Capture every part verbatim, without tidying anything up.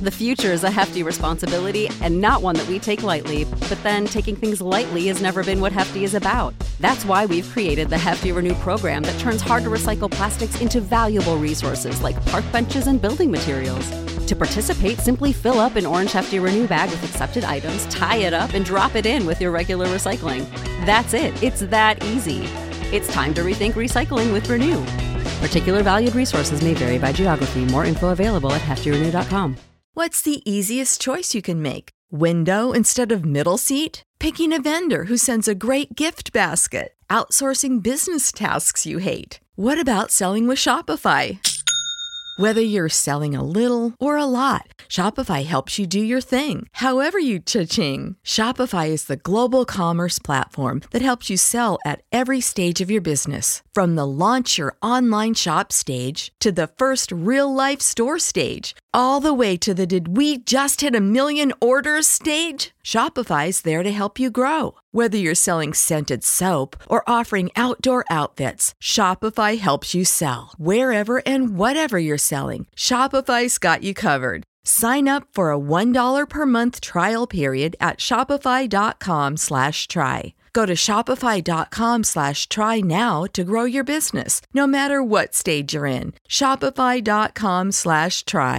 The future is a hefty responsibility and not one that we take lightly, but then taking things lightly has never been what Hefty is about. That's why we've created the Hefty Renew program that turns hard-to-recycle plastics into valuable resources like park benches and building materials. To participate, simply fill up an orange Hefty Renew bag with accepted items, tie it up, and drop it in with your regular recycling. That's it. It's that easy. It's time to rethink recycling with Renew. Particular valued resources may vary by geography. More info available at hefty renew dot com. What's the easiest choice you can make? Window instead of middle seat? Picking a vendor who sends a great gift basket? Outsourcing business tasks you hate? What about selling with Shopify? Whether you're selling a little or a lot, Shopify helps you do your thing, however you cha-ching. Shopify is the global commerce platform that helps you sell at every stage of your business. From the launch your online shop stage to the first real-life store stage, all the way to the did we just hit a million orders stage. Shopify's there to help you grow. Whether you're selling scented soap or offering outdoor outfits, Shopify helps you sell. Wherever and whatever you're selling, Shopify's got you covered. Sign up for a one dollar per month trial period at shopify.com slash try. Go to shopify.com slash try now to grow your business, no matter what stage you're in. Shopify.com slash try.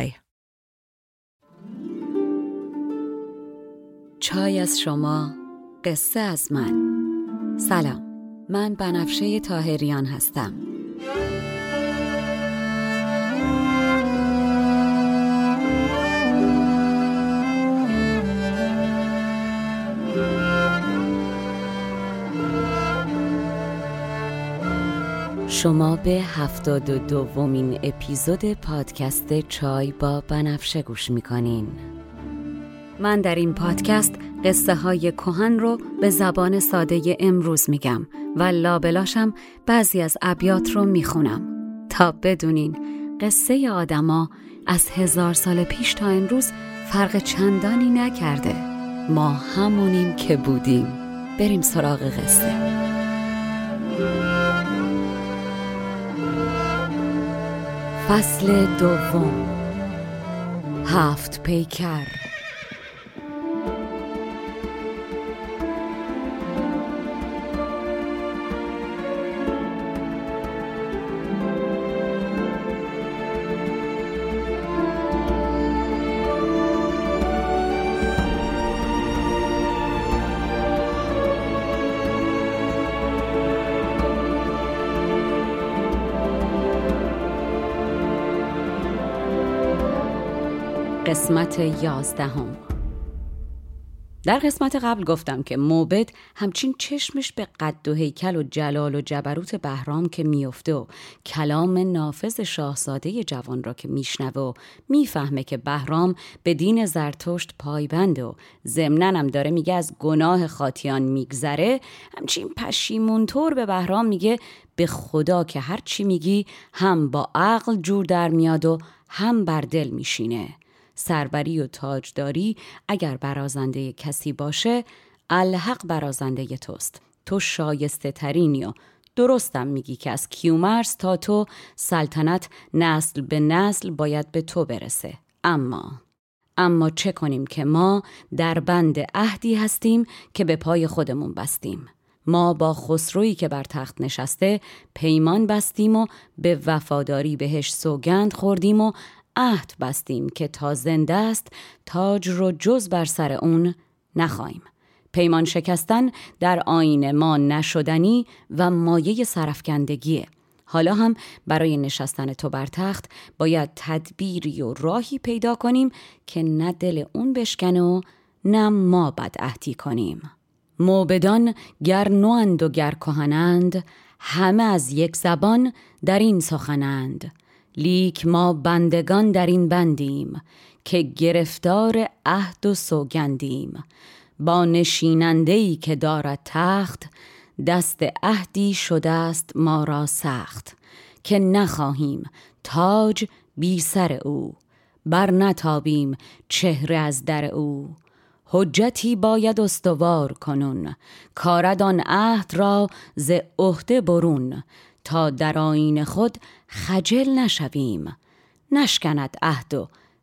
چای از شما، قصه از من. سلام، من بنفشه طاهریان هستم. شما به هفتاد و دومین اپیزود پادکست چای با بنفشه گوش میکنین. من در این پادکست قصه های کهن رو به زبان ساده امروز میگم و لابلاشم بعضی از ابیات رو میخونم تا بدونین قصه آدما از هزار سال پیش تا امروز فرق چندانی نکرده. ما همونیم که بودیم. بریم سراغ قصه. فصل دوم. هفت پیکر. قسمت یازدهم. در قسمت قبل گفتم که موبد همچین چشمش به قد و هیکل و جلال و جبروت بهرام که میفته و کلام نافذ شاهزاده جوان را که میشنوه و میفهمه که بهرام به دین زرتشت پایبند و ضمناً هم داره میگه از گناه خاطیان میگذره، همچین پشیمونطور به بهرام میگه به خدا که هر چی میگی هم با عقل جور در میاد و هم بر دل میشینه. سربری و تاجداری اگر برازنده کسی باشه، الحق برازنده توست. تو شایسته ترینی و درستم میگی که از کیومرث تا تو سلطنت نسل به نسل باید به تو برسه. اما اما چه کنیم که ما در بند عهدی هستیم که به پای خودمون بستیم. ما با خسرویی که بر تخت نشسته پیمان بستیم و به وفاداری بهش سوگند خوردیم و عهد بستیم که تا زنده است تاج رو جز بر سر اون نخواهیم. پیمان شکستن در آیین ما نشدنی و مایه سرفکندگیه. حالا هم برای نشستن تو بر تخت باید تدبیری و راهی پیدا کنیم که نه دل اون بشکنه و نه ما بدعهدی کنیم. موبدان گر نوند و گر کهنند، همه از یک زبان در این سخنند. لیک ما بندگان در این بندیم، که گرفتار عهد و سوگندیم. با نشیننده‌ای که دارد تخت، دست عهدی شده است ما را سخت. که نخواهیم تاج بی سر او، بر نتابیم چهره از در او. حجتی باید استوار کنون، کارد آن عهد را ز عهده برون. تا در آیین خود خجل نشویم، نشکند عهد و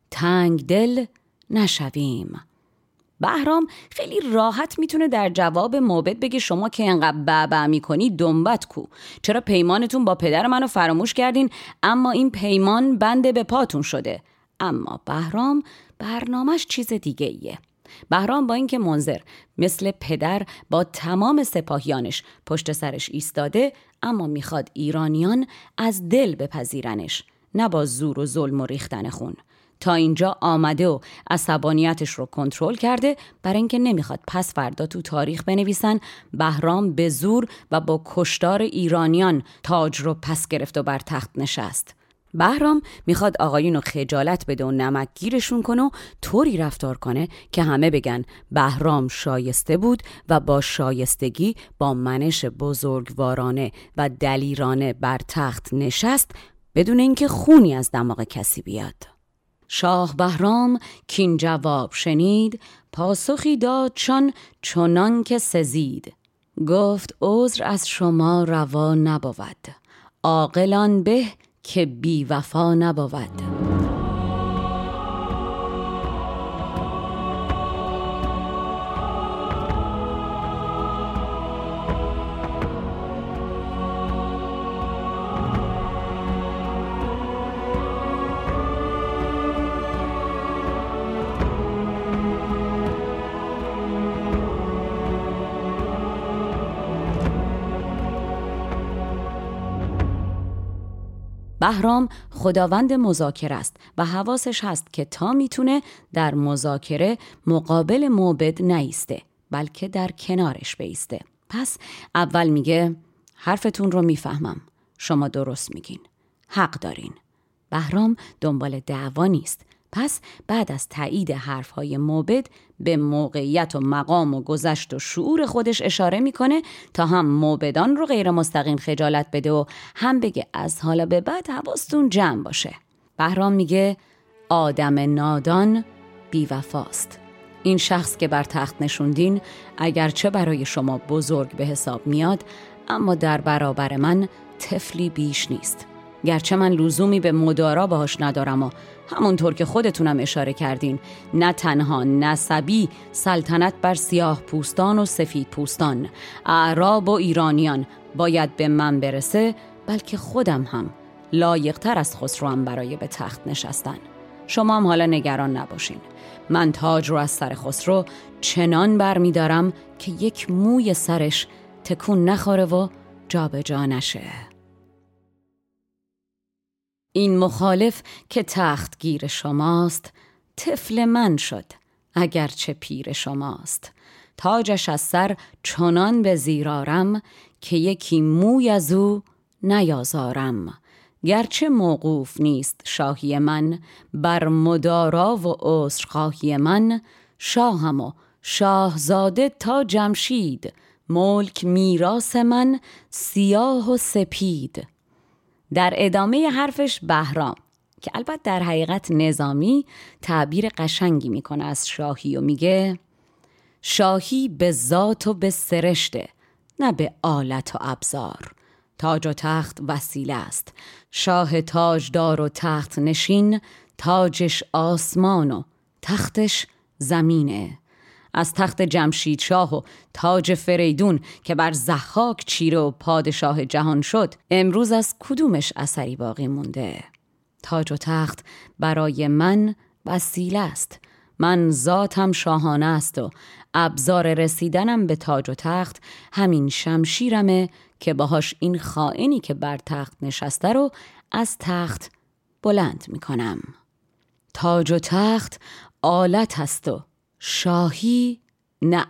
تنگ دل نشویم. بهرام خیلی راحت میتونه در جواب موبد بگه شما که اینقدر بابا میکنی دنبت کو، چرا پیمانتون با پدر منو فراموش کردین اما این پیمان بنده به پاتون شده. اما بهرام برنامه‌اش چیز دیگه ایه. بهرام با اینکه منذر مثل پدر با تمام سپاهیانش پشت سرش ایستاده، اما میخواد ایرانیان از دل بپذیرنش، نه با زور و ظلم و ریختن خون. تا اینجا آمده و عصبانیتش رو کنترل کرده، برای اینکه نمیخواد پس فردا تو تاریخ بنویسن بهرام به زور و با کشتار ایرانیان تاج رو پس گرفت و بر تخت نشست. بهرام میخواد آقایون رو خجالت بده و نمک گیرشون کنه و طوری رفتار کنه که همه بگن بهرام شایسته بود و با شایستگی با منش بزرگوارانه و دلیرانه بر تخت نشست، بدون اینکه خونی از دماغ کسی بیاد. شاه بهرام کین جواب شنید، پاسخی داد چون چنان که سزید. گفت عذر از شما روا نبود، عاقلان به که بی وفا نبود. بهرام خداوند مذاکره است و حواسش هست که تا میتونه در مذاکره مقابل موبد نایسته، بلکه در کنارش بیسته. پس اول میگه حرفتون رو میفهمم، شما درست میگین، حق دارین. بهرام دنبال دعوا نیست. پس بعد از تایید حرفهای موبد به موقعیت و مقام و گذشت و شعور خودش اشاره میکنه تا هم موبدان رو غیر مستقیم خجالت بده و هم بگه از حالا به بعد حواستون جمع باشه. بهرام میگه آدم نادان بی‌وفاست. این شخص که بر تخت نشوندین اگرچه برای شما بزرگ به حساب میاد، اما در برابر من طفلی بیش نیست. گرچه من لزومی به مدارا باهاش ندارم و همونطور که خودتونم اشاره کردین، نه تنها نسبی سلطنت بر سیاه پوستان و سفید پوستان، اعراب و ایرانیان باید به من برسه، بلکه خودم هم لایق‌تر از خسروام برای به تخت نشستن. شما هم حالا نگران نباشین، من تاج رو از سر خسرو چنان بر می دارم که یک موی سرش تکون نخوره و جا به جا نشه. این مخالف که تخت گیر شماست، طفل من شد اگرچه پیر شماست. تاجش از سر چنان به زیرارم که یکی موی از او نیازارم. گرچه موقوف نیست شاهی من، بر مدارا و عذرخواهی من. شاهم و شاهزاده تا جمشید، ملک میراث من سیاه و سپید. در ادامه حرفش بهرام که البته در حقیقت نظامی تعبیر قشنگی میکنه از شاهی و میگه شاهی به ذات و به سرشته، نه به آلت و ابزار. تاج و تخت وسیله است، شاه تاجدار و تخت نشین. تاجش آسمان و تختش زمینه. از تخت جمشید شاه و تاج فریدون که بر ضحاک چیره و پادشاه جهان شد، امروز از کدومش اثری باقی مونده؟ تاج و تخت برای من وسیله است. من ذاتم شاهانه است و ابزار رسیدنم به تاج و تخت همین شمشیرمه که باهاش این خائنی که بر تخت نشسته رو از تخت بلند میکنم. تاج و تخت آلت است و شاهی نه.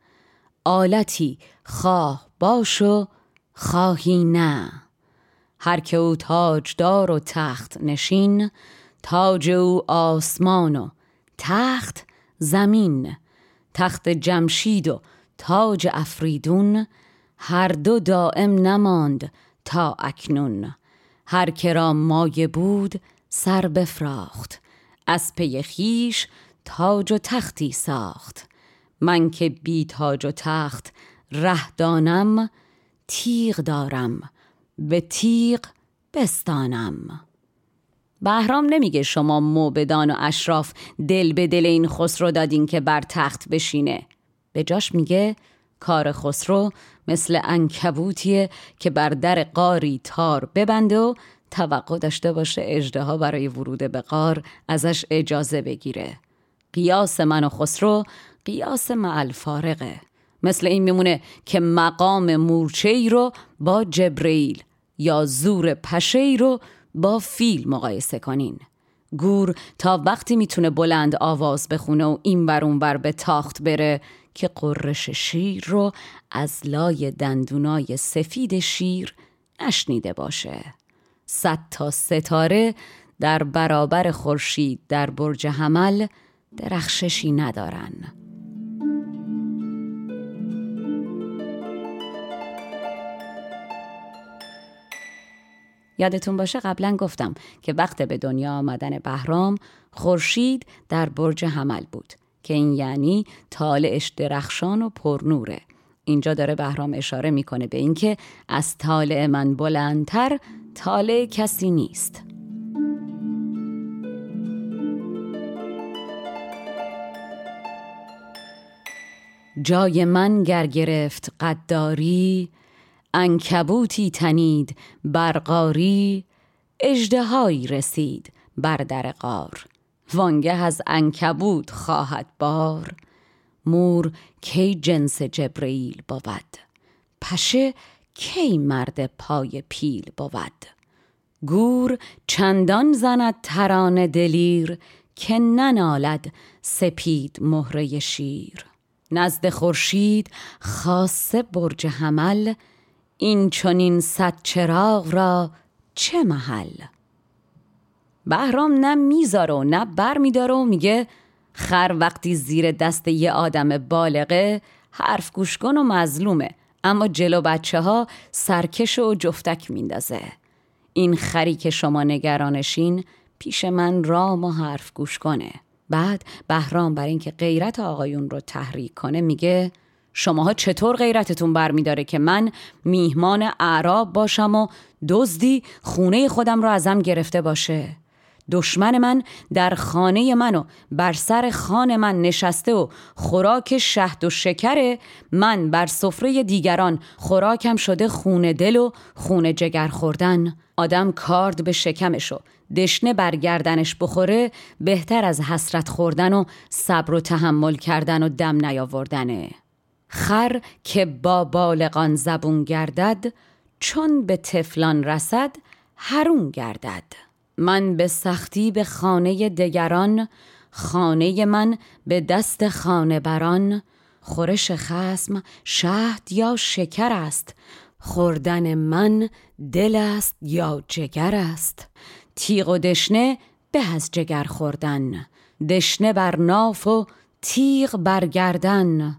آلتی خواه باش و خواهی نه. هر که او تاجدار و تخت نشین، تاج او آسمان و تخت زمین. تخت جمشید و تاج افریدون، هر دو دائم نماند تا اکنون. هر که را مایه بود سر بفراخت، از پی خویش تاج و تختی ساخت. من که بی تاج و تخت ره دانم، تیغ دارم به تیغ بستانم. بهرام نمیگه شما موبدان و اشراف دل به دل این خسرو دادین که بر تخت بشینه. به جاش میگه کار خسرو مثل عنکبوتیه که بر در غاری تار ببنده و توقع داشته باشه اژدها برای ورود به غار ازش اجازه بگیره. قیاس من و خسرو قیاس مع الفارقه. مثل این میمونه که مقام مورچه‌ای رو با جبرئیل یا زور پشه‌ای رو با فیل مقایسه کنین. گور تا وقتی میتونه بلند آواز بخونه و این ور اون ور به تاخت بره که قررش شیر رو از لای دندونای سفید شیر نشنیده باشه. صد تا ستاره در برابر خورشید در برج حمل درخششی ندارن. یادتون باشه قبلا گفتم که وقت به دنیا آمدن بهرام خورشید در برج حمل بود که این یعنی طالعش درخشان و پرنوره. اینجا داره بهرام اشاره میکنه به اینکه از طالع من بلندتر طالع کسی نیست. جای من گر گرفت قداری، عنکبوتی تنید برقاری، اژدهایی رسید بر در غار، وانگه از عنکبوت خواهد بار، مور کی جنس جبرئیل بود، پشه کی مرد پای پیل بود، گور چندان زند ترانه دلیر، که ننالد سپید مهره شیر، نزد خورشید خاصه برج حمل، این چنین صد چراغ را چه محل. بهرام نه میذاره و نه بر میداره و میگه خر وقتی زیر دست یه آدم بالغه حرف گوش کن و مظلومه، اما جلو بچه ها سرکش و جفتک میندازه. این خری که شما نگرانشین پیش من رام و حرف گوش کنه. بعد بهرام برای اینکه غیرت آقایون رو تحریک کنه میگه شماها چطور غیرتتون برمیداره که من میهمان اعراب باشم و دزدی خونه خودم رو ازم گرفته باشه؟ دشمن من در خانه من و بر سر خان من نشسته و خوراک شهد و شکره، من بر سفره دیگران خوراکم شده خون دل و خون جگر خوردن. آدم کارد به شکمشو دشنه بر گردنش بخوره بهتر از حسرت خوردن و صبر و تحمل کردن و دم نیاوردنه. خر که با بالغان زبون گردد، چون به طفلان رسد حرون گردد. من به سختی به خانه دگران، خانه من به دست خانه بران. خورش خصم شهد یا شکر است، خوردن من دل است یا جگر است. تیغ و دشنه به از جگر خوردن، دشنه بر ناف و تیغ بر گردن.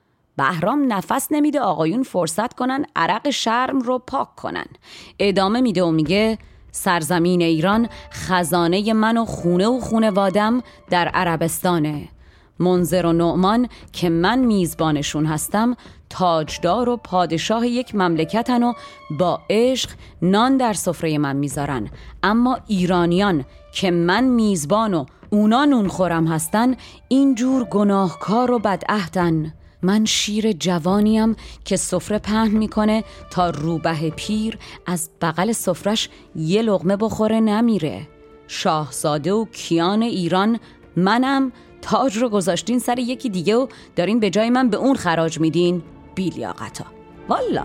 بهرام نفس نمیده آقایون فرصت کنن عرق شرم رو پاک کنن. ادامه میده و میگه سرزمین ایران خزانه من و خونه و خونوادم در عربستانه. منذر و نعمان که من میزبانشون هستم تاجدار و پادشاه یک مملکتن و با عشق نان در سفره من میذارن، اما ایرانیان که من میزبان و اونا نون خورم هستن اینجور گناهکار و بدعهدن. من شیر جوانیم که سفره پهن میکنه تا روبه پیر از بغل سفرش یه لقمه بخوره نمیره. شاهزاده و کیان ایران منم، تاج رو گذاشتین سر یکی دیگه و دارین به جای من به اون خراج میدین. بیلیاقتا والا.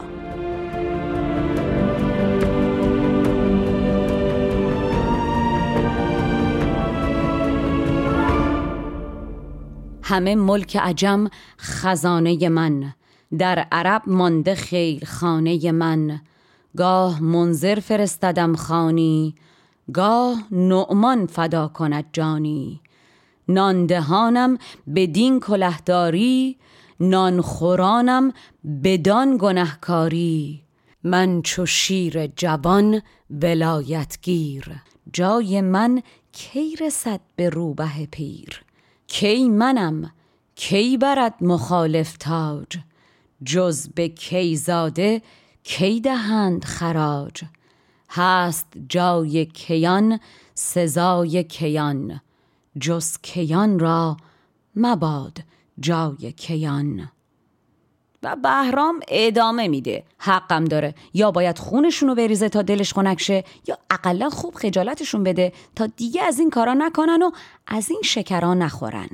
همه ملک عجم خزانه من، در عرب مانده خیل خانه من. گاه منذر فرستدم خانی، گاه نعمان فدا کند جانی. ناندهانم بدین کلهداری، نان خورانم بدان گنهکاری. من چو شیر جوان ولایت گیر، جای من کی رسد به روبه پیر. کی منم کی برد مخالف تاج، جز به کیزاده کی دهند خراج. هست جای کیان سزای کیان، جز کیان را مباد جای کیان. و بهرام ادامه میده حقم داره، یا باید خونشونو بریزه تا دلش خنک شه، یا اقلا خوب خجالتشون بده تا دیگه از این کارا نکنن و از این شکرا نخورن.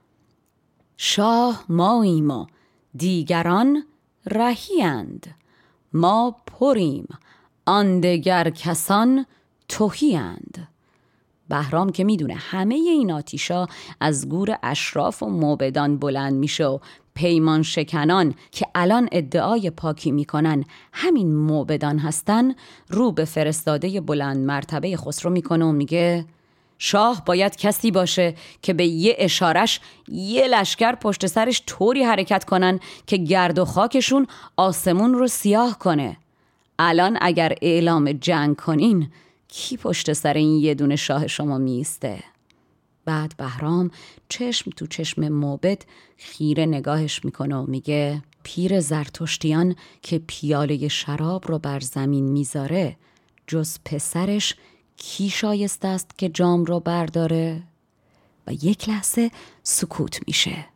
شاه ماییم و دیگران رهیند، ما پریم آن دگر کسان تهیند. بهرام که میدونه همه این آتیشا از گور اشراف و موبدان بلند میشه و پیمان شکنان که الان ادعای پاکی میکنن همین موبدان هستن، رو به فرستاده بلند مرتبه خسرو میکنه و میگه شاه باید کسی باشه که به یه اشارش یه لشکر پشت سرش طوری حرکت کنن که گرد و خاکشون آسمون رو سیاه کنه. الان اگر اعلام جنگ کنین کی پشت سر این یه دونه شاه شما میسته؟ بعد بهرام چشم تو چشم موبد خیره نگاهش میکنه و میگه پیر زرتشتیان که پیاله شراب رو بر زمین میذاره جز پسرش کی شایسته است که جام رو برداره؟ و یک لحظه سکوت میشه.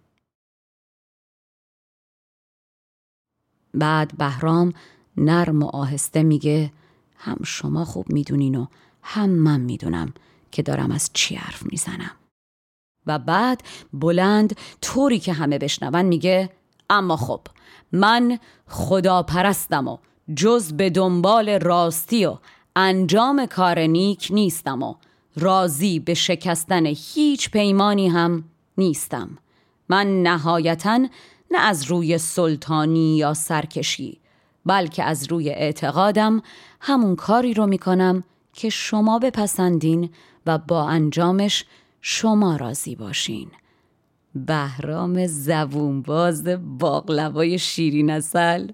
بعد بهرام نرم و آهسته میگه هم شما خوب میدونین و هم من میدونم که دارم از چی حرف میزنم. و بعد بلند طوری که همه بشنون میگه اما خب من خدا پرستم و جز به دنبال راستی و انجام کار نیک نیستم و راضی به شکستن هیچ پیمانی هم نیستم. من نهایتاً نه از روی سلطانی یا سرکشی بلکه از روی اعتقادم همون کاری رو میکنم که شما بپسندین و با انجامش شما راضی باشین. بهرام زبونباز باقلوای شیرین عسل.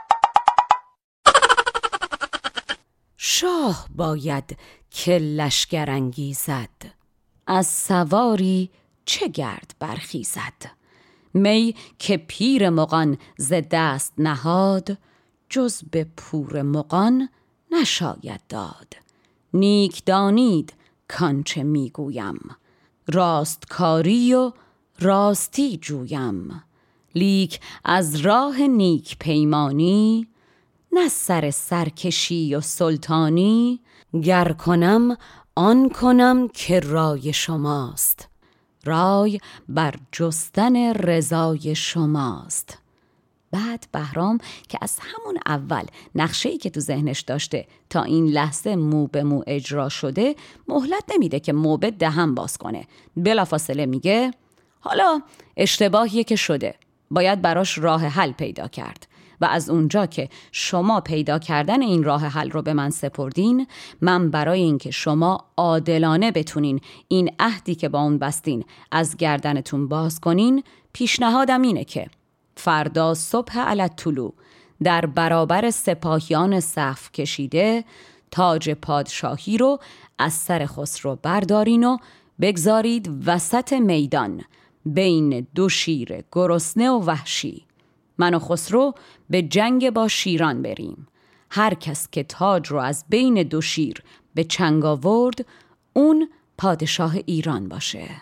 شاه باید که لشکر انگیزد، از سواری چه گرد برخیزد. می که پیر مغان ز دست نهاد، جز به پور مغان نشاید داد. نیک دانید کانچه میگویم، راستکاری و راستی جویم. لیک از راه نیک پیمانی، نه سر سرکشی و سلطانی. گر کنم آن کنم که رای شماست، رای بر جستن رضای شماست. بعد بهرام که از همون اول نقشه‌ای که تو ذهنش داشته تا این لحظه مو به مو اجرا شده مهلت نمیده که موبد دهن باز کنه. بلافاصله میگه حالا اشتباهیه که شده، باید براش راه حل پیدا کرد و از اونجا که شما پیدا کردن این راه حل رو به من سپردین، من برای اینکه شما عادلانه بتونین این عهدی که با اون بستین از گردنتون باز کنین، پیشنهادم اینه که فردا صبح علی الطلوع در برابر سپاهیان صف کشیده تاج پادشاهی رو از سر خسرو بردارین و بگذارید وسط میدان بین دو شیر گرسنه و وحشی. من و خسرو به جنگ با شیران بریم. هر کس که تاج رو از بین دو شیر به چنگ آورد اون پادشاه ایران باشه.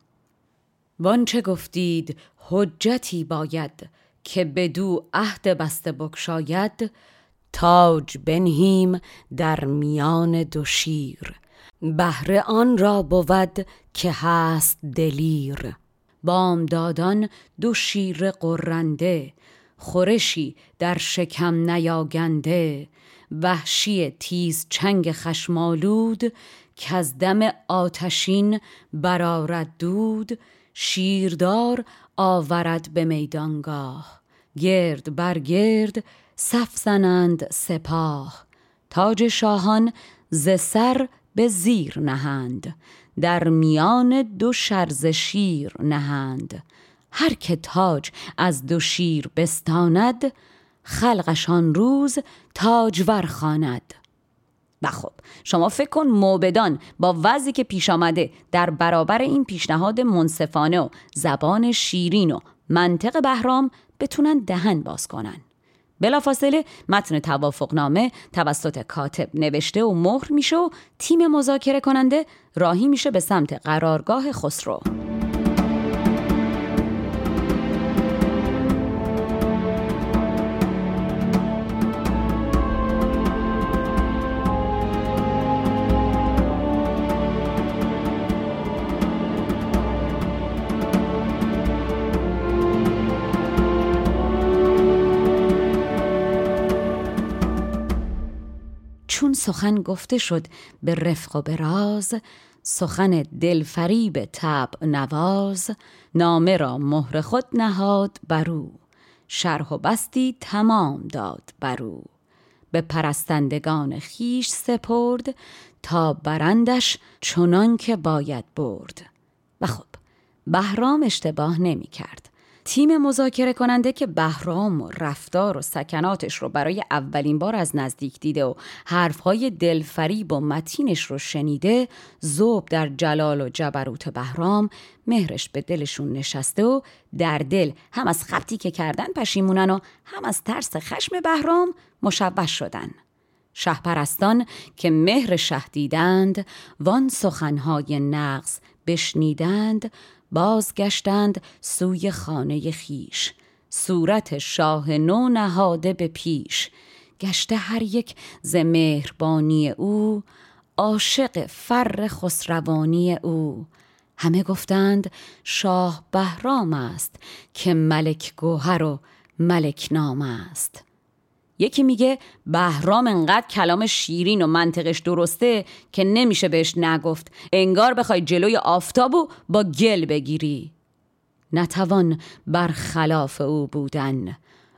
وانچه گفتید حجتی باید، که بدو عهد بسته بگشاید. تاج بنهیم در میان دو شیر، بهر آن را بود که هست دلیر. بامدادان دو شیر قرنده، خورشی در شکم نیاگنده. وحشی تیز چنگ خشمالود، که از دم آتشین برآرد دود. شیردار آورد به میدانگاه، گرد بر گرد صف زنند سپاه. تاج شاهان ز سر به زیر نهند، در میان دو شرز شیر نهند. هر که تاج از دو شیر بستاند، خلقشان روز تاجور خواند. و خب شما فکر کن موبدان با وضعی که پیش آمده در برابر این پیشنهاد منصفانه و زبان شیرین و منطق بهرام بتونن دهن باز کنن. بلافاصله متن توافقنامه توسط کاتب نوشته و مهر میشه و تیم مذاکره کننده راهی میشه به سمت قرارگاه خسرو. چون سخن گفته شد به رفق و به راز، سخن دلفریب طبع نواز، نامه را مهر خود نهاد برو، شرح و بسطی تمام داد برو، به پرستندگان خیش سپرد، تا برندش چنان که باید برد. و خب بهرام اشتباه نمی کرد. تیم مذاکره کننده که بهرام و رفتار و سکناتش رو برای اولین بار از نزدیک دیده و حرفهای دلفریب و متینش رو شنیده، ذوب در جلال و جبروت بهرام، مهرش به دلشون نشسته و در دل هم از خبطی که کردن پشیمونن و هم از ترس خشم بهرام مشوش شدن. شهپرستان که مهر شه دیدند، وان سخنهای نغز بشنیدند، بازگشتند سوی خانه خیش، صورت شاه نو نهاده به پیش، گشته هر یک ز مهربانی او، عاشق فر خسروانی او. همه گفتند شاه بهرام است، که ملک گوهر و ملک نام است. یکی میگه بهرام انقدر کلام شیرین و منطقش درسته که نمیشه بهش نگفت، انگار بخوای جلوی آفتابو با گل بگیری. نتوان برخلاف او بودن،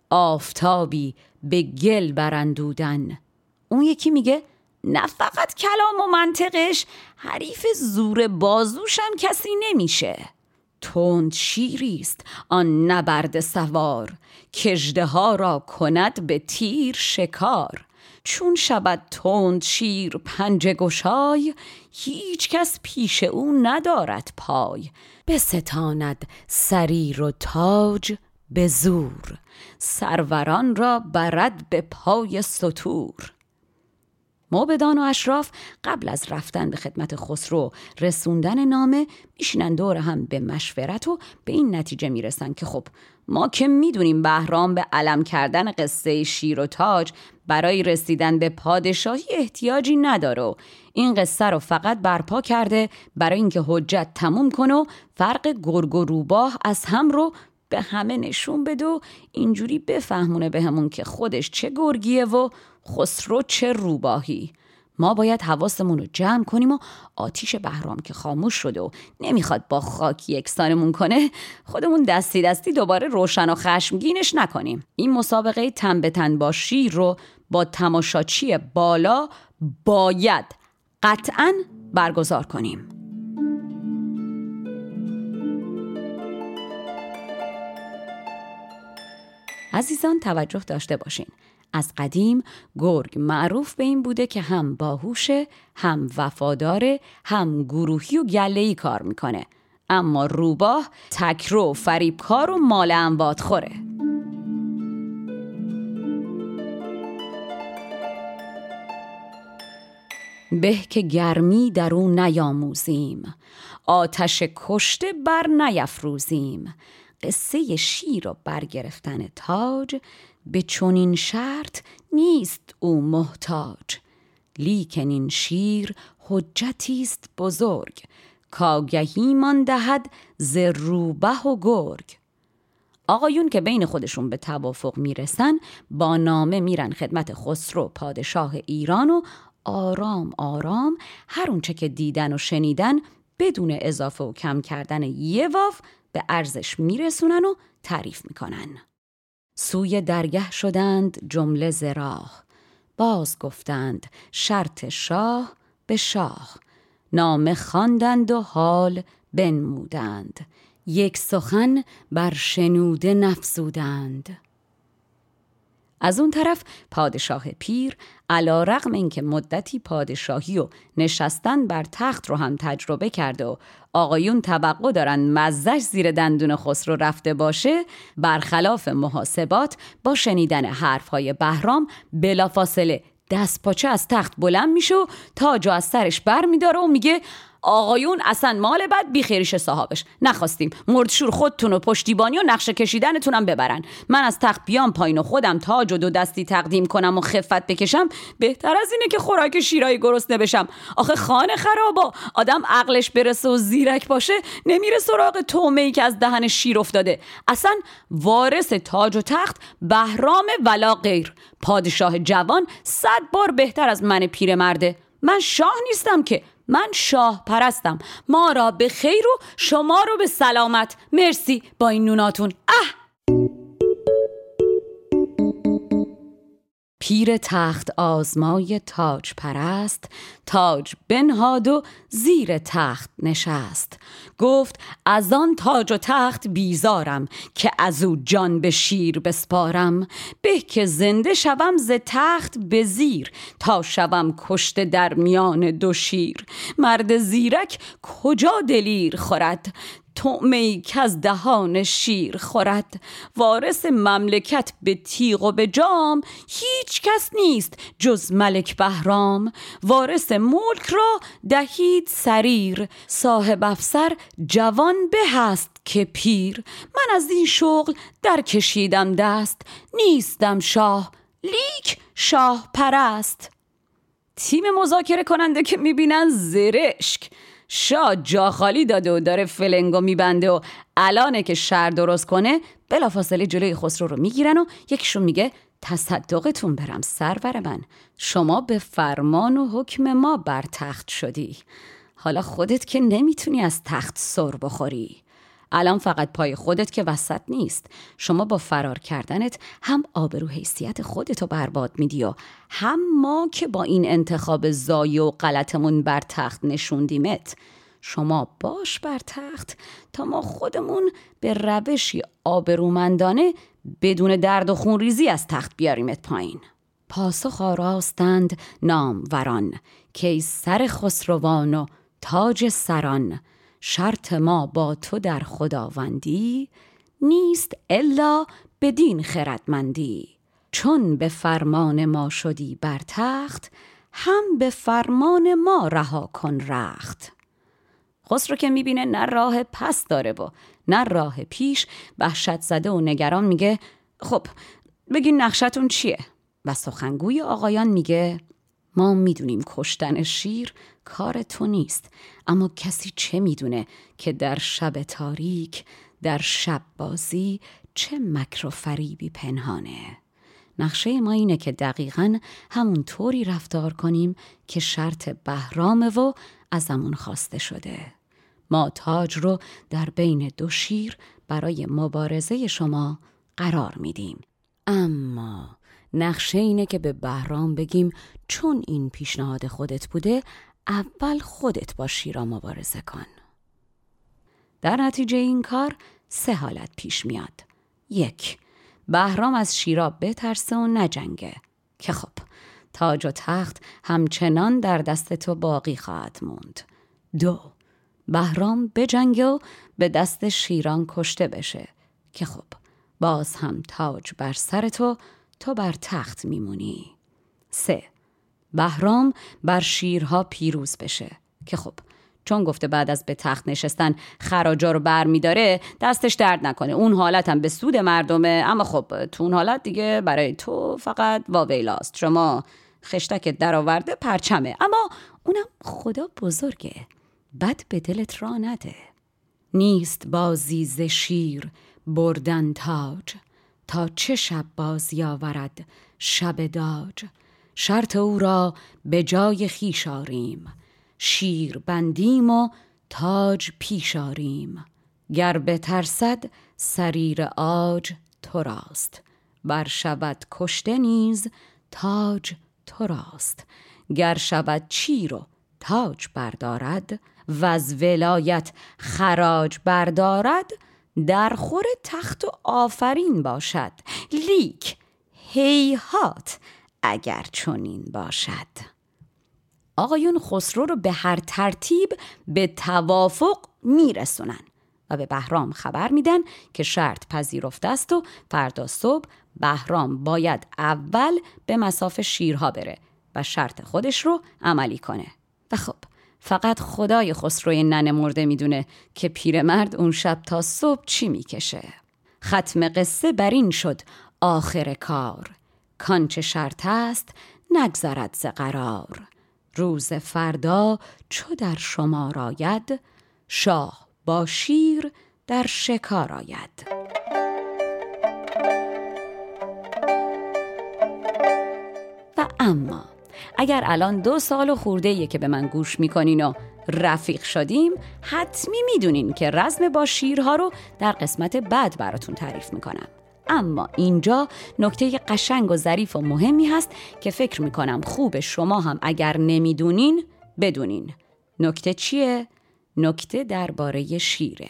آفتابی به گل براندودن. اون یکی میگه نه فقط کلام و منطقش، حریف زور بازوشم کسی نمیشه. تند شیریست آن نبرد سوار، کژدها را کند به تیر شکار. چون شود تند شیر پنجه گشای، هیچ کس پیش او ندارد پای. بستاند سریر و تاج به زور، سروران را برد به پای ستور. موبدان و اشراف قبل از رفتن به خدمت خسرو رسوندن نامه میشینن دور هم به مشورت و به این نتیجه میرسن که خب ما که میدونیم بهرام به علم کردن قصه شیر و تاج برای رسیدن به پادشاهی احتیاجی نداره و این قصه رو فقط برپا کرده برای اینکه حجت تموم کنه و فرق گرگ و روباه از هم رو به همه نشون بده و اینجوری بفهمونه به همون که خودش چه گرگیه و خسرو چه روباهی. ما باید حواسمون رو جمع کنیم و آتیش بهرام که خاموش شده و نمیخواد با خاک یکسانمون کنه، خودمون دستی دستی دوباره روشن و خشمگینش نکنیم. این مسابقه تن به تن با شیر رو با تماشاچی بالا باید قطعاً برگزار کنیم. عزیزان توجه داشته باشین، از قدیم گرگ معروف به این بوده که هم باهوشه، هم وفاداره، هم گروهی و گله‌ای کار میکنه، اما روباه تکرو، فریبکار و مال اموات خوره. به که گرمی در او نیاموزیم، آتش کشته بر نیفروزیم. قصه شیر و برگرفتن تاج، به چنین شرط نیست او محتاج. لیکن این شیر حجتیست بزرگ، کاگهی مان دهد ز روبه و گرگ. آقایون که بین خودشون به توافق میرسن، با نامه میرن خدمت خسرو پادشاه ایران و آرام آرام هر اونچه که دیدن و شنیدن بدون اضافه و کم کردن یه واو به عرضش میرسونن و تعریف میکنن. سوی درگه شدند جمله ز راه، باز گفتند شرط شاه به شاه. نامه خواندند و حال بنمودند، یک سخن بر شنوده نفزودند. از اون طرف پادشاه پیر علی رغم اینکه مدتی پادشاهی و نشستن بر تخت رو هم تجربه کرده و آقایون توقع دارن مزه‌اش زیر دندون خسرو رفته باشه، برخلاف محاسبات با شنیدن حرفهای بهرام بلافاصله دست پاچه از تخت بلند میشه و تاج از سرش بر میداره و میگه آقایون اصلا مال بد بی خیریش صاحبش نخواستیم، مردشور خودتون و پشتیبانی و نقشه کشیدنتونم ببرن. من از تخت بیام پایین و خودم تاج و دو دستی تقدیم کنم و خفت بکشم بهتر از اینه که خوراک شیرای گرسنه بشم. آخه خانه خرابا، آدم عقلش برسه و زیرک باشه نمیره سراغ تومه‌ای که از دهن شیر افتاده. اصلا وارث تاج و تخت بهرام ولا غیر، پادشاه جوان صد بار بهتر از من پیرمرده. من شاه نیستم که، من شاه پرستم. ما را به خیر و شما رو به سلامت. مرسی با این نوناتون. اه پیر تخت آزمای تاج پرست، تاج بنهاد و زیر تخت نشست. گفت از آن تاج و تخت بیزارم، که از او جان به شیر بسپارم. به که زنده شوم ز تخت به زیر، تا شوم کشته در میان دو شیر. مرد زیرک کجا دلیر خورد، طعمه‌ای که از دهان شیر خورد. وارث مملکت به تیغ و به جام، هیچ کس نیست جز ملک بهرام. وارث ملک را دهید سریر، صاحب افسر جوان به هست که پیر. من از این شغل در کشیدم دست، نیستم شاه لیک شاه پرست. تیم مذاکره کننده که میبینن زرشک، شاه جا خالی داده و داره فلنگو میبنده و الانه که شر درست کنه بلافاصله جلوی خسرو رو میگیرن و یکیشون میگه تصدقتون برم سرور من، شما به فرمان و حکم ما بر تخت شدی، حالا خودت که نمیتونی از تخت سر بخوری. الان فقط پای خودت که وسط نیست، شما با فرار کردنت هم آبرو حیثیت خودتو برباد میدی و هم ما که با این انتخاب ضایع و غلطمون بر تخت نشوندیمت. شما باش بر تخت تا ما خودمون به روشی آبرومندانه بدون درد و خون ریزی از تخت بیاریمت پایین. پاسخ آراستند ناموران، که سر خسروان و تاج سران. شرط ما با تو در خداوندی، نیست الا بدین خردمندی. چون به فرمان ما شدی بر تخت، هم به فرمان ما رها کن رخت. خسرو که میبینه نه راه پس داره و نه راه پیش، وحشت زده و نگران میگه خب بگین نقشتون چیه؟ و سخنگوی آقایان میگه ما میدونیم کشتن شیر کار تو نیست، اما کسی چه میدونه که در شب تاریک، در شب بازی چه مکر و فریبی پنهانه. نقشه ما اینه که دقیقاً همون طوری رفتار کنیم که شرط بهرامه و ازمون خواسته شده. ما تاج رو در بین دو شیر برای مبارزه شما قرار میدیم. اما نقشه اینه که به بهرام بگیم چون این پیشنهاد خودت بوده، اول خودت با شیرا مبارزه کن. در نتیجه این کار سه حالت پیش میاد. یک، بهرام از شیرا بترسه و نجنگه که خب تاج و تخت همچنان در دست تو باقی خواهد موند. دو، بهرام بجنگه و به دست شیران کشته بشه که خب باز هم تاج بر سر تو، تو بر تخت میمونی. سه، بهرام بر شیرها پیروز بشه که خب چون گفته بعد از به تخت نشستن خراجا رو بر میداره، دستش درد نکنه. اون حالت هم به سود مردمه، اما خب تو اون حالت دیگه برای تو فقط واویلاست. شما خشتک در آورده پرچمه، اما اونم خدا بزرگه، بد به دلت را نده. نیست بازی ز شیر بردن تاج، تا چه شب بازی آورد شب داج. شرط او را به جای خویش آریم، شیر بندیم و تاج پیش آریم. گر بترسد سریر عاج تو راست، بر شود کشته نیز تاج تو راست. گر شود چیر و تاج بردارد، و از ولایت خراج بردارد. در خور تخت و آفرین باشد، لیک هیهات اگر چنین باشد. آقایون خسرو رو به هر ترتیب به توافق میرسونن و به بهرام خبر میدن که شرط پذیرفته است و فردا صبح بهرام باید اول به مصاف شیرها بره و شرط خودش رو عملی کنه. و خب فقط خدای خسروی ننه مرده میدونه که پیرمرد اون شب تا صبح چی میکشه. ختم قصه بر این شد آخر کار، کانچه شرط است نگذرد ز قرار. روز فردا چو در شمار آید، شاه با شیر در شکار آید. و اما اگر الان دو سال و خورده‌ایه که به من گوش میکنین و رفیق شدیم، حتمی میدونین که رزم با شیرها رو در قسمت بعد براتون تعریف میکنم. اما اینجا نکته قشنگ و ظریف و مهمی هست که فکر میکنم خوب شما هم اگر نمیدونین بدونین. نکته چیه؟ نکته درباره شیره.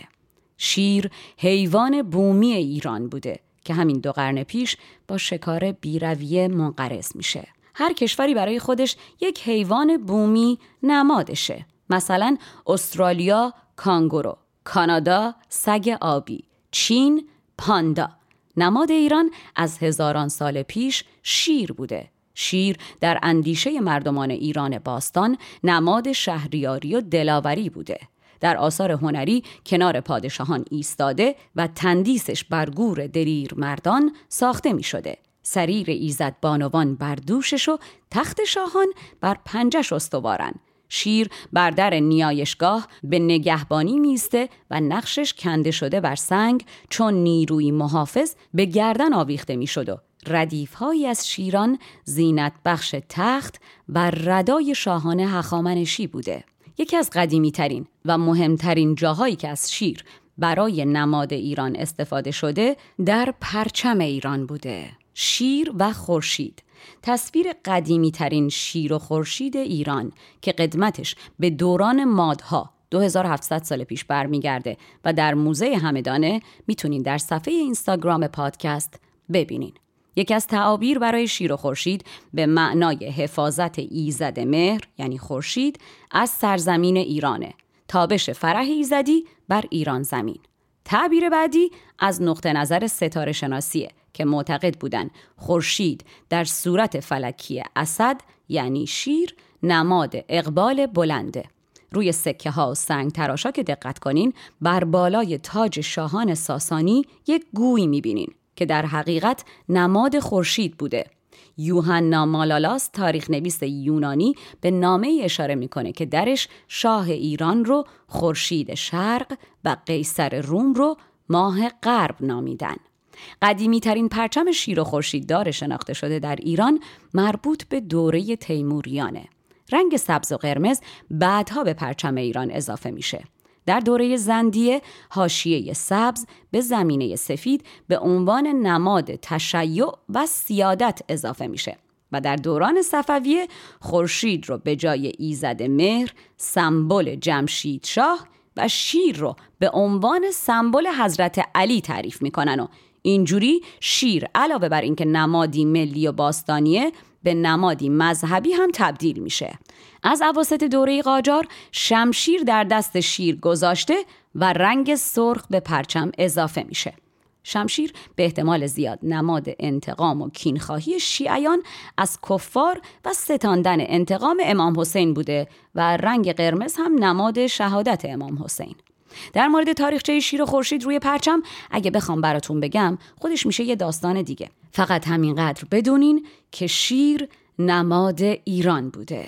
شیر حیوان بومی ایران بوده که همین دو قرن پیش با شکار بیرویه منقرض میشه. هر کشوری برای خودش یک حیوان بومی نمادشه. مثلا استرالیا کانگورو، کانادا سگ آبی، چین پاندا. نماد ایران از هزاران سال پیش شیر بوده. شیر در اندیشه مردمان ایران باستان نماد شهریاری و دلاوری بوده. در آثار هنری کنار پادشاهان ایستاده و تندیسش بر گور دلیر مردان ساخته می شده. سریر ایزد بانوان بر دوشش و تخت شاهان بر پنجش استوارن. شیر بر در نیایشگاه به نگهبانی میسته و نقشش کنده شده بر سنگ چون نیروی محافظ به گردن آویخته می شد و ردیف‌هایی از شیران زینت بخش تخت و ردای شاهان هخامنشی بوده. یکی از قدیمی ترین و مهمترین جاهایی که از شیر برای نماد ایران استفاده شده در پرچم ایران بوده. شیر و خورشید، تصویر قدیمی ترین شیر و خورشید ایران که قدمتش به دوران مادها دو هزار و هفتصد سال پیش برمیگرده و در موزه همدانه، میتونین در صفحه اینستاگرام پادکست ببینین. یکی از تعابیر برای شیر و خورشید به معنای حفاظت ایزد مهر یعنی خورشید از سرزمین ایرانه، تابش فرح ایزدی بر ایران زمین. تعبیر بعدی از نقطه نظر ستاره شناسیه که معتقد بودن خورشید در صورت فلکی اسد یعنی شیر نماد اقبال بلنده. روی سکه ها و سنگ تراشا که دقت کنین بر بالای تاج شاهان ساسانی یک گوی میبینین که در حقیقت نماد خورشید بوده. یوحنا مالالاس تاریخ نویس یونانی به نامه اشاره میکنه که درش شاه ایران رو خورشید شرق و قیصر روم رو ماه غرب نامیدن. قدیمی ترین پرچم شیر و خورشید دار شناخته شده در ایران مربوط به دوره تیموریانه. رنگ سبز و قرمز بعدها به پرچم ایران اضافه میشه. در دوره زندیه حاشیه سبز به زمینه سفید به عنوان نماد تشیع و سیادت اضافه میشه و در دوران صفویه خورشید رو به جای ایزد مهر سمبل جمشید شاه و شیر رو به عنوان سمبل حضرت علی تعریف میکنن و اینجوری شیر علاوه بر اینکه نمادی ملی و باستانیه به نمادی مذهبی هم تبدیل میشه. از اواسط دوره قاجار شمشیر در دست شیر گذاشته و رنگ سرخ به پرچم اضافه میشه. شمشیر به احتمال زیاد نماد انتقام و کینخواهی شیعیان از کفار و ستاندن انتقام امام حسین بوده و رنگ قرمز هم نماد شهادت امام حسین. در مورد تاریخچه شیر و خورشید روی پرچم اگه بخوام براتون بگم خودش میشه یه داستان دیگه. فقط همینقدر بدونین که شیر نماد ایران بوده.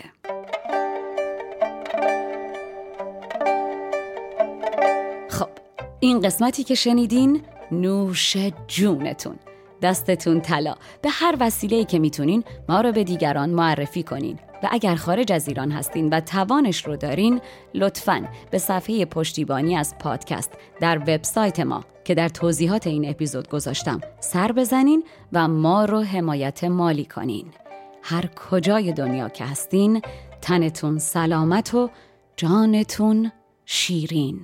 خب این قسمتی که شنیدین نوش جونتون، دستتون طلا. به هر وسیله‌ای که میتونین ما رو به دیگران معرفی کنین و اگر خارج از ایران هستین و توانش رو دارین لطفاً به صفحه پشتیبانی از پادکست در وبسایت ما که در توضیحات این اپیزود گذاشتم سر بزنین و ما رو حمایت مالی کنین. هر کجای دنیا که هستین تنتون سلامت و جانتون شیرین.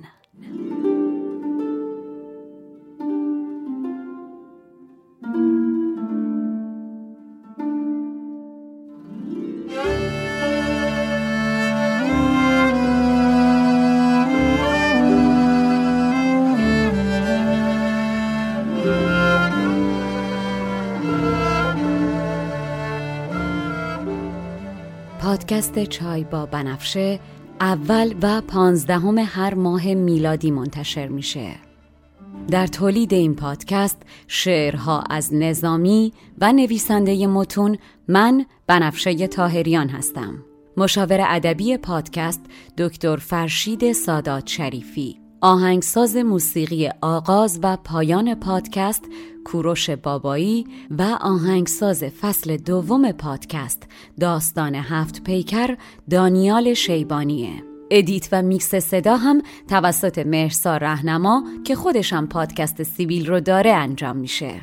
پادکست چای با بنفشه اول و پانزدهم هر ماه میلادی منتشر میشه. در تولید این پادکست شعرها از نظامی و نویسنده متون من بنفشه طاهریان هستم. مشاور ادبی پادکست دکتر فرشید سادات شریفی. آهنگساز موسیقی آغاز و پایان پادکست کوروش بابایی و آهنگساز فصل دوم پادکست داستان هفت پیکر دانیال شیبانیه. ادیت و میکس صدا هم توسط مهرسا رهنما که خودشم پادکست سیبیل رو داره انجام میشه.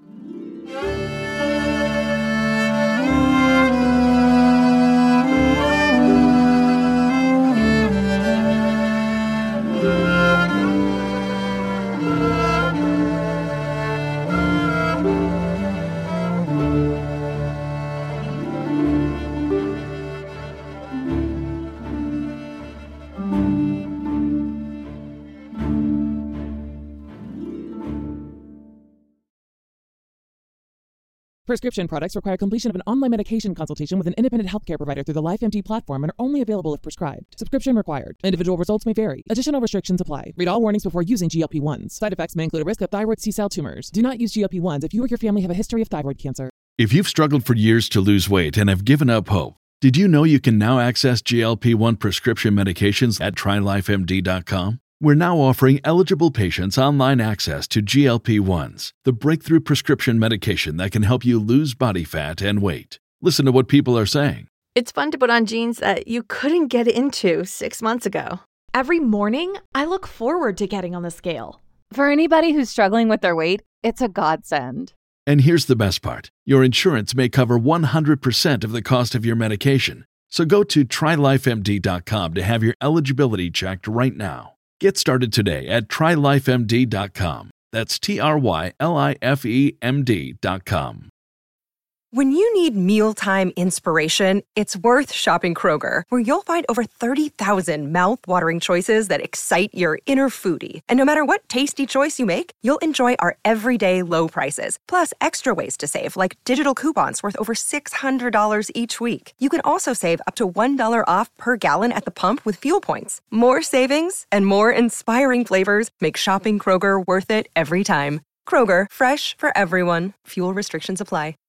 Prescription products require completion of an online medication consultation with an independent healthcare provider through the LifeMD platform and are only available if prescribed. Subscription required. Individual results may vary. Additional restrictions apply. Read all warnings before using G L P ones. Side effects may include a risk of thyroid C-cell tumors. Do not use G L P ones if you or your family have a history of thyroid cancer. If you've struggled for years to lose weight and have given up hope, did you know you can now access G L P one prescription medications at try life M D dot com? We're now offering eligible patients online access to G L P ones, the breakthrough prescription medication that can help you lose body fat and weight. Listen to what people are saying. It's fun to put on jeans that you couldn't get into six months ago. Every morning, I look forward to getting on the scale. For anybody who's struggling with their weight, it's a godsend. And here's the best part. Your insurance may cover one hundred percent of the cost of your medication. So go to try life M D dot com to have your eligibility checked right now. Get started today at try life M D dot com. That's T R Y L I F E M D dot com. When you need mealtime inspiration, it's worth shopping Kroger, where you'll find over thirty thousand mouth-watering choices that excite your inner foodie. And no matter what tasty choice you make, you'll enjoy our everyday low prices, plus extra ways to save, like digital coupons worth over six hundred dollars each week. You can also save up to one dollar off per gallon at the pump with fuel points. More savings and more inspiring flavors make shopping Kroger worth it every time. Kroger, fresh for everyone. Fuel restrictions apply.